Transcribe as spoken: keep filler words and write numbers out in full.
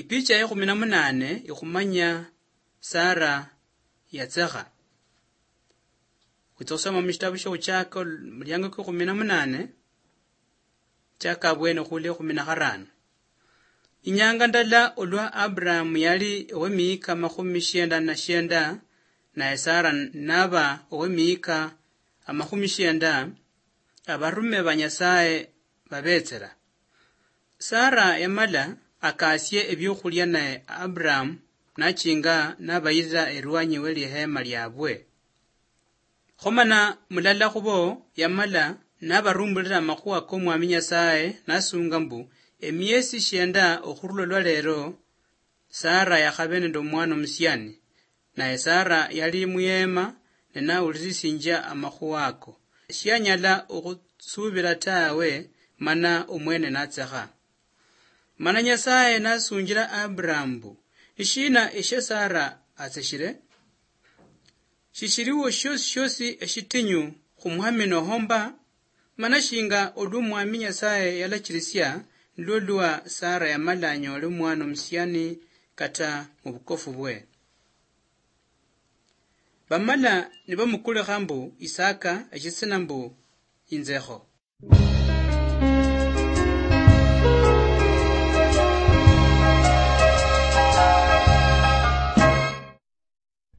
Ipicha ya kumi na munane ikhumanya Sara yatsekha. Kutosoma mishitabu sho chako mulyango kwa kumi na munane chaka bwene khule kumi na kharano. Inyanga ndala olwa Abraham yali owemiika makhumi shenda na shenda na Sara naba owemiika amakhumi shenda abarume ba Nyasaye babetsera. Sara yamala akasye ebyokhulya na Abraham nachinga nabayira erwanyi we lihema lyabwe. Khomana mulala khubo yamala nabarumbulira amakhuwa k'omwami Nyasaye nasunga mbu emiyesi shenda okhurulwa lero Sara yakhabe nende omwana omusyani, naye Sara yali muyema nenawulirisinja amakhuwa ako. Shiyanyala okhusubira tawe mana omwene natsekha. Mana Nyasaye nasunjira Abraham mbu ishina eshe Sara atseshire. Shishiriwo shosi shosi eshitinyu khumuhami nohomba, mana shinga olu mwami Nyasaye yalachirisya nlolwa Sara yamala anyole omwana omusyani kata mubukofu bwe. Bamala nibamukulekha mbu Isaka eshitsina mbu inzekho.